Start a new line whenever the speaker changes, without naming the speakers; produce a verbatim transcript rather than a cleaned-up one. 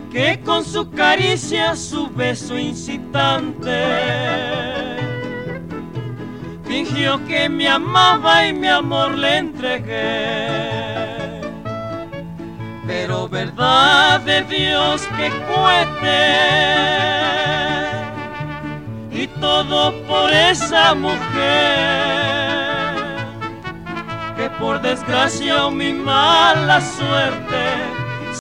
que con su caricia, su beso incitante, fingió que me amaba y mi amor le entregué. Pero verdad de Dios que cohete, y todo por esa mujer, que por desgracia o mi mala suerte